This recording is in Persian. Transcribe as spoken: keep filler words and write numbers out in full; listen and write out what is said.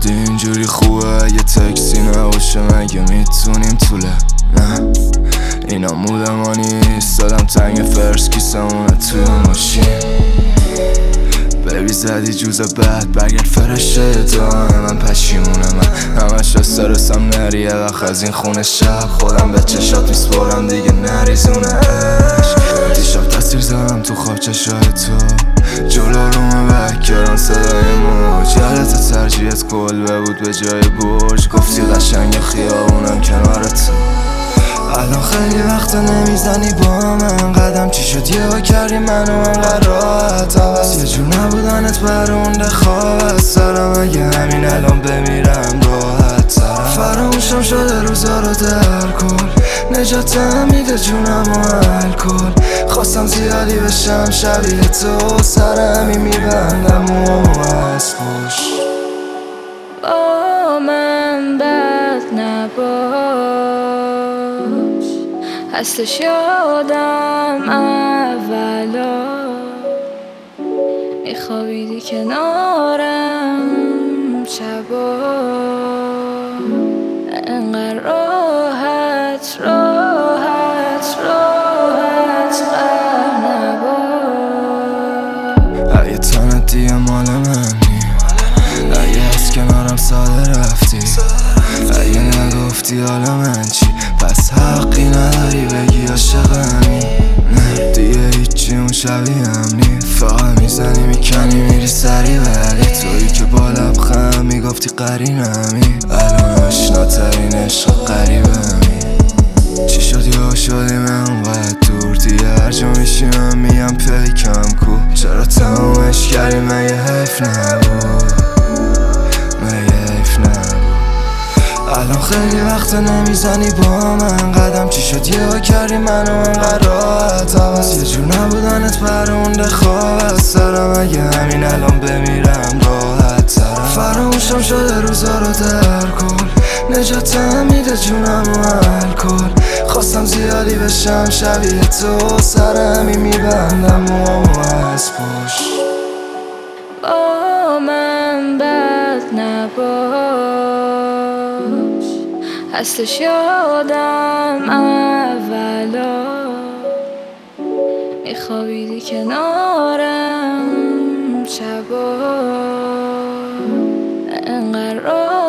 بودی اینجوری خوبه اگه تکسی نباشه مگه میتونیم طوله نه اینا مود ما نیست دادم تنگ فرس کیسمونه توی ماشین بیبی زدی جوز بعد برگرد فرشه دانه من پشیمونه من همش استرسم نریه وقت از این خونه شب خودم به چشات میسپرم دیگه نریزونه عشق دیشب تصویر زدم تو خواب چشای تو جلو رومه بکران صدای موج یادت ترجیحت کلبه بود به جای برج گفتی قشنگ خیابونم کنار تو الان خیلی وقتا نمیزنی با من قدم چی شد یه کردی منو انقدر راحت عوض یه جور نبودنت برونده خواب از سرم اگه همین الان بمیرم راحت ترم فراموشم شده روزا رو در کن نجاتم میده جونم و الکل خواستم زیادی بشم شبیه تو سر همین میبندم و از خوش با من بد نباش هستش یادم اولا میخوابیدی کنارم شبا انقدر راحت راحت راحت غم نباش اگه تنت دیگه مال منی اگه از کنارم ساده رفتی اگه نگفتی حالا من چی پس حقی نداری بگی عاشقمی نه دیگه هیچی اون شبیه هم نی فقط میزنی میکنی میری سری ولی تویی که با لبخند میگفتی قرینمی الان آشناترین عشق قریبمی چی شد یا شدی من باید دور دیگه هر جا میشینم میگم پیکم کو چرا تمامش کردی مگه حیف نبود مگه حیف نبود الان خیلی وقتا نمیزنی با من قدم چی شد یه کردی منو انقدر راحت عوض یه جور نبودنت برونده خواب از سرم اگه همین الان بمیرم راحت ترم فراموشم شده روزا رو در کن نجاتم میده جونم و الکل خواستم زیادی بشم شبیه تو سر همین میبندم و از پشت با من بد نباش هستش یادم اولا میخوابیدی کنارم شبا انقدر